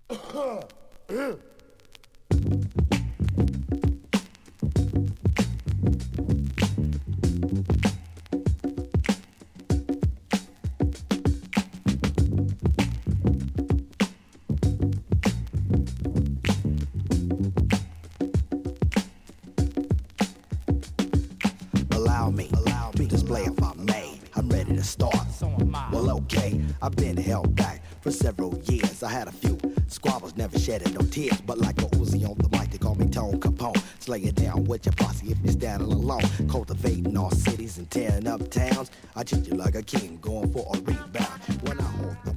Allow me to display if I may. I'm ready to start. So am I. Well, okay, I've been held back for several years. I had a few squabbles, never shedding no tears. But like a Uzi on the mic, they call me Tone Capone. Slay it down with your posse if you're standing alone. Cultivating all cities and tearing up towns. I treat you like a king, going for a rebound. When I hold the